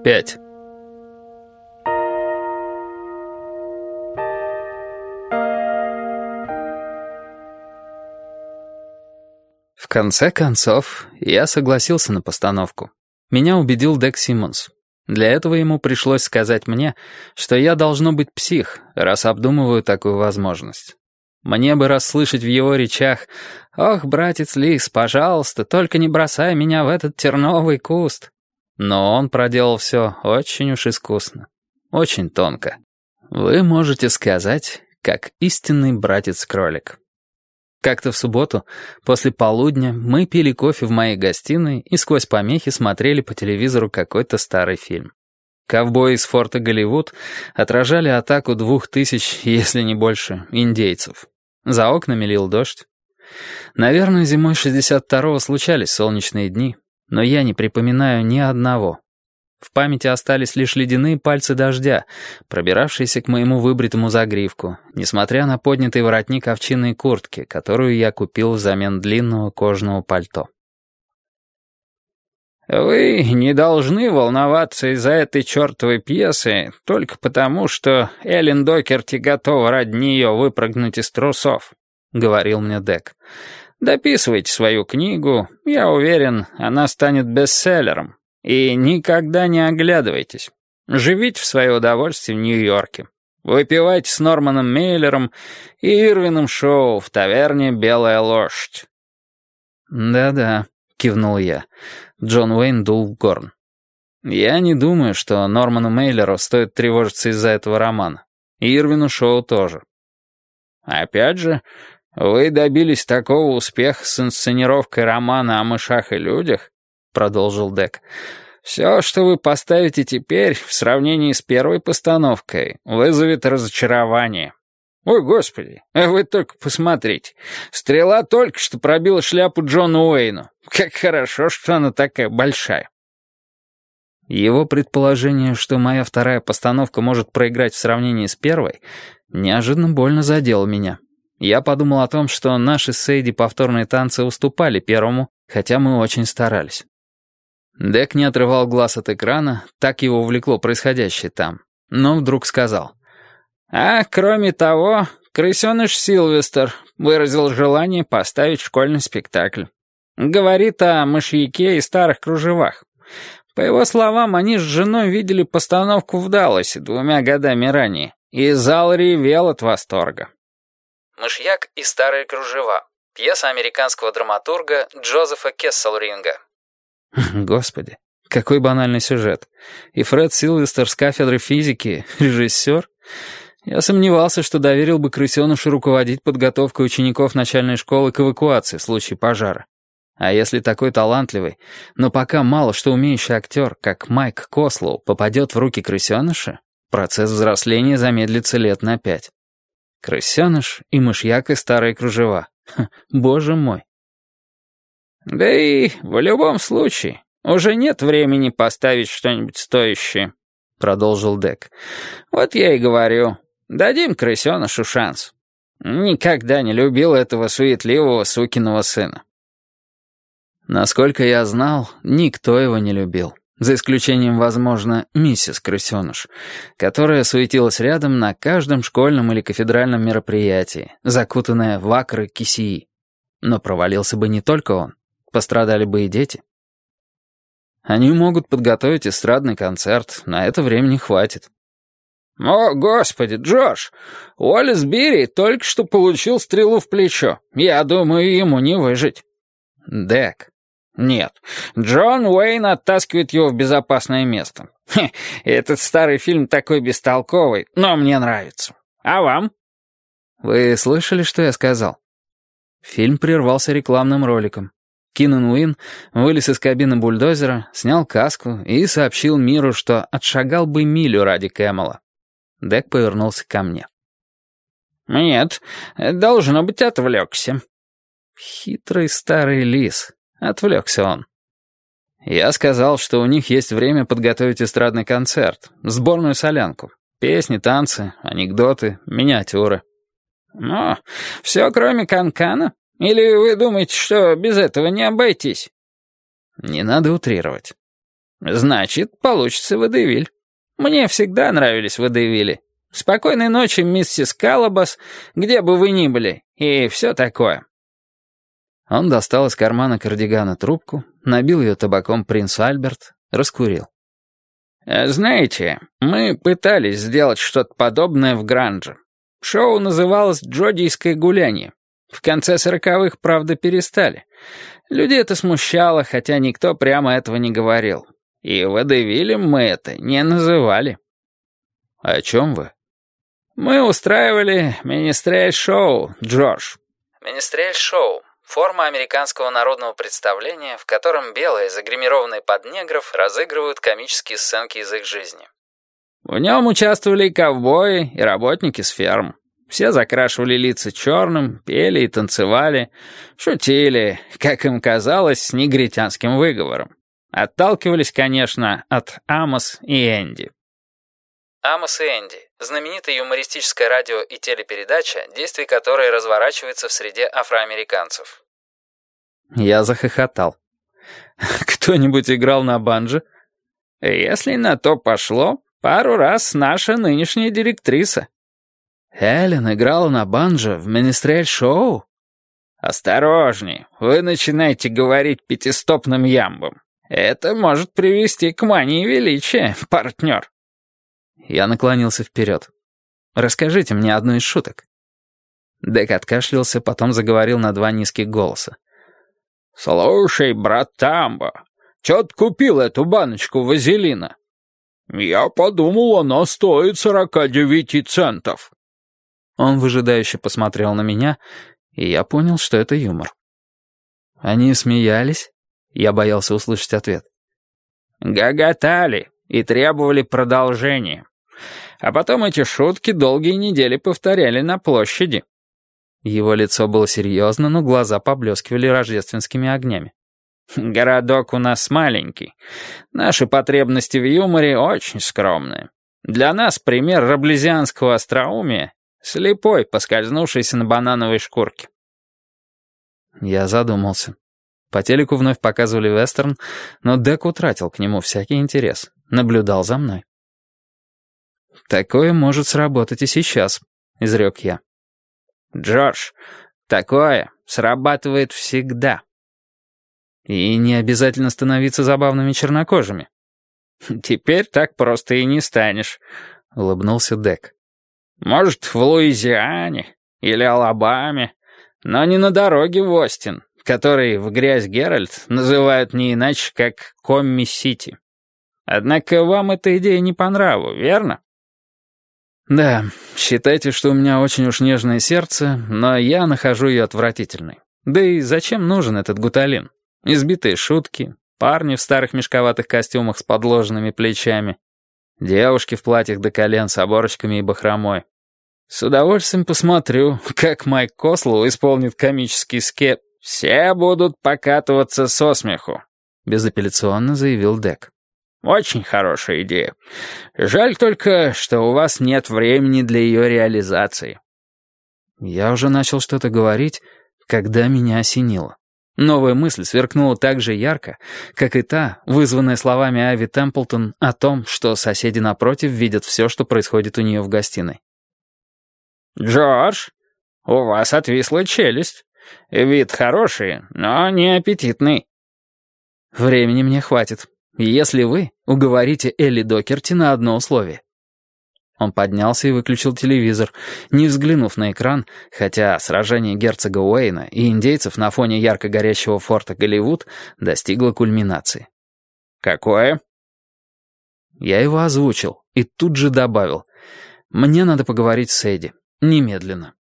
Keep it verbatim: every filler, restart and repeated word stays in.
Пять. В конце концов, я согласился на постановку. Меня убедил Дек Симмонс. Для этого ему пришлось сказать мне, что я должно быть псих, раз обдумываю такую возможность. Мне бы расслышать в его речах: «Ох, братец Лис, пожалуйста, только не бросай меня в этот терновый куст». Но он проделал все очень уж искусно, очень тонко. Вы можете сказать, как истинный братец-кролик. Как-то в субботу, после полудня, мы пили кофе в моей гостиной и сквозь помехи смотрели по телевизору какой-то старый фильм. Ковбои из форта Голливуд отражали атаку двух тысяч, если не больше, индейцев. За окнами лил дождь. Наверное, зимой шестьдесят второго случались солнечные дни, но я не припоминаю ни одного. В памяти остались лишь ледяные пальцы дождя, пробиравшиеся к моему выбритому загривку, несмотря на поднятый воротник овчинной куртки, которую я купил взамен длинного кожаного пальто. «Вы не должны волноваться из-за этой чертовой пьесы только потому, что Эллен Докерти готова ради нее выпрыгнуть из трусов», — говорил мне Дек. «Дописывайте свою книгу, я уверен, она станет бестселлером. И никогда не оглядывайтесь. Живите в свое удовольствие в Нью-Йорке. Выпивайте с Норманом Мейлером и Ирвином Шоу в таверне «Белая лошадь». «Да-да», — кивнул я. Джон Уэйн дул в горн. «Я не думаю, что Норману Мейлеру стоит тревожиться из-за этого романа. И Ирвину Шоу тоже». «Опять же, вы добились такого успеха с инсценировкой романа о мышах и людях», — продолжил Дек. «Все, что вы поставите теперь, в сравнении с первой постановкой, вызовет разочарование. Ой, господи, вы только посмотрите. Стрела только что пробила шляпу Джону Уэйну. Как хорошо, что она такая большая». Его предположение, что моя вторая постановка может проиграть в сравнении с первой, неожиданно больно задело меня. Я подумал о том, что наши с Сейди повторные танцы уступали первому, хотя мы очень старались. Дек не отрывал глаз от экрана, так его увлекло происходящее там, но вдруг сказал: «А, кроме того, крысеныш Сильвестр выразил желание поставить школьный спектакль. Говорит о мышьяке и старых кружевах. По его словам, они с женой видели постановку в Далласе двумя годами ранее, и зал ревел от восторга». «Мышьяк и старые кружева» — пьеса американского драматурга Джозефа Кесселринга. Господи, какой банальный сюжет. И Фред Сильвестр с кафедры физики — режиссер? Я сомневался, что доверил бы крысенышу руководить подготовкой учеников начальной школы к эвакуации в случае пожара. А если такой талантливый, но пока мало что умеющий актер, как Майк Кослоу, попадет в руки крысеныша, процесс взросления замедлится лет на пять. Крысеныш и мышьяк и старые кружева. Ха, боже мой. «Да и в любом случае, уже нет времени поставить что-нибудь стоящее», — продолжил Дек. «Вот я и говорю, дадим крысенышу шанс. Никогда не любил этого суетливого сукиного сына». Насколько я знал, никто его не любил, за исключением, возможно, миссис Крысеныш, которая суетилась рядом на каждом школьном или кафедральном мероприятии, закутанная в акры кисеи. Но провалился бы не только он. Пострадали бы и дети. Они могут подготовить эстрадный концерт, на это времени хватит. «О, господи, Джош, Уоллес Бири только что получил стрелу в плечо. Я думаю, ему не выжить». Дек. «Нет, Джон Уэйн оттаскивает его в безопасное место. Хе, этот старый фильм такой бестолковый, но мне нравится. А вам?» Вы слышали, что я сказал? Фильм прервался рекламным роликом. Кинан Уин вылез из кабины бульдозера, снял каску и сообщил миру, что отшагал бы милю ради Кэмела. Дек повернулся ко мне. «Нет, должно быть, отвлекся». Хитрый старый лис. Отвлекся он. Я сказал, что у них есть время подготовить эстрадный концерт, сборную солянку. Песни, танцы, анекдоты, миниатюры. «Ну, все кроме канкана? Или вы думаете, что без этого не обойтись?» Не надо утрировать. Значит, получится водевиль. Мне всегда нравились водевили. Спокойной ночи, миссис Калабас, где бы вы ни были, и все такое». Он достал из кармана кардигана трубку, набил ее табаком «Принц Альберт», раскурил. «Знаете, мы пытались сделать что-то подобное в Грандже. Шоу называлось «Джодийское гуляние». В конце сороковых, правда, перестали. Людей это смущало, хотя никто прямо этого не говорил. И водевилем мы это не называли». «О чем вы?» «Мы устраивали министрель-шоу, Джордж». Министрель-шоу — форма американского народного представления, в котором белые, загримированные под негров, разыгрывают комические сценки из их жизни. В нем участвовали и ковбои, и работники с ферм. Все закрашивали лица черным, пели и танцевали, шутили, как им казалось, с негритянским выговором. Отталкивались, конечно, от Амос и Энди. «Амос и Энди» — знаменитая юмористическая радио и телепередача, действие которой разворачивается в среде афроамериканцев. Я захохотал. «Кто-нибудь играл на банджо?» «Если на то пошло, пару раз наша нынешняя директриса». «Эллен играла на банджо в министрель-шоу?» «Осторожней, вы начинаете говорить пятистопным ямбом. Это может привести к мании величия, партнер». Я наклонился вперед. «Расскажите мне одну из шуток». Дек откашлялся, потом заговорил на два низких голоса. «Слушай, брат Тамбо, чё ты купил эту баночку вазелина?» «Я подумал, она стоит сорока девяти центов». Он выжидающе посмотрел на меня, и я понял, что это юмор. Они смеялись? Я боялся услышать ответ. «Гоготали и требовали продолжения. А потом эти шутки долгие недели повторяли на площади». Его лицо было серьезно, но глаза поблескивали рождественскими огнями. «Городок у нас маленький. Наши потребности в юморе очень скромные. Для нас пример раблезианского остроумия — слепой, поскользнувшийся на банановой шкурке». Я задумался. По телеку вновь показывали вестерн, но Дек утратил к нему всякий интерес. Наблюдал за мной. «Такое может сработать и сейчас», — изрек я. «Джордж, такое срабатывает всегда». «И не обязательно становиться забавными чернокожими». «Теперь так просто и не станешь», — улыбнулся Дек. «Может, в Луизиане или Алабаме, но не на дороге в Остин, который в «Грязь Геральт» называют не иначе, как Комми-Сити. Однако вам эта идея не по нраву, верно?» «Да, считайте, что у меня очень уж нежное сердце, но я нахожу ее отвратительной. Да и зачем нужен этот гуталин? Избитые шутки, парни в старых мешковатых костюмах с подложенными плечами, девушки в платьях до колен с оборочками и бахромой. С удовольствием посмотрю, как Майк Кослоу исполнит комический скет. «Все будут покатываться со смеху», — безапелляционно заявил Дек. «Очень хорошая идея. Жаль только, что у вас нет времени для ее реализации». Я уже начал что-то говорить, когда меня осенило. Новая мысль сверкнула так же ярко, как и та, вызванная словами Ави Темплтон о том, что соседи напротив видят все, что происходит у нее в гостиной. «Джордж, у вас отвисла челюсть. Вид хороший, но не аппетитный». «Времени мне хватит, если вы уговорите Элли Докерти на одно условие». Он поднялся и выключил телевизор, не взглянув на экран, хотя сражение герцога Уэйна и индейцев на фоне ярко горящего форта Голливуд достигло кульминации. «Какое?» Я его озвучил и тут же добавил. «Мне надо поговорить с Эдди. Немедленно».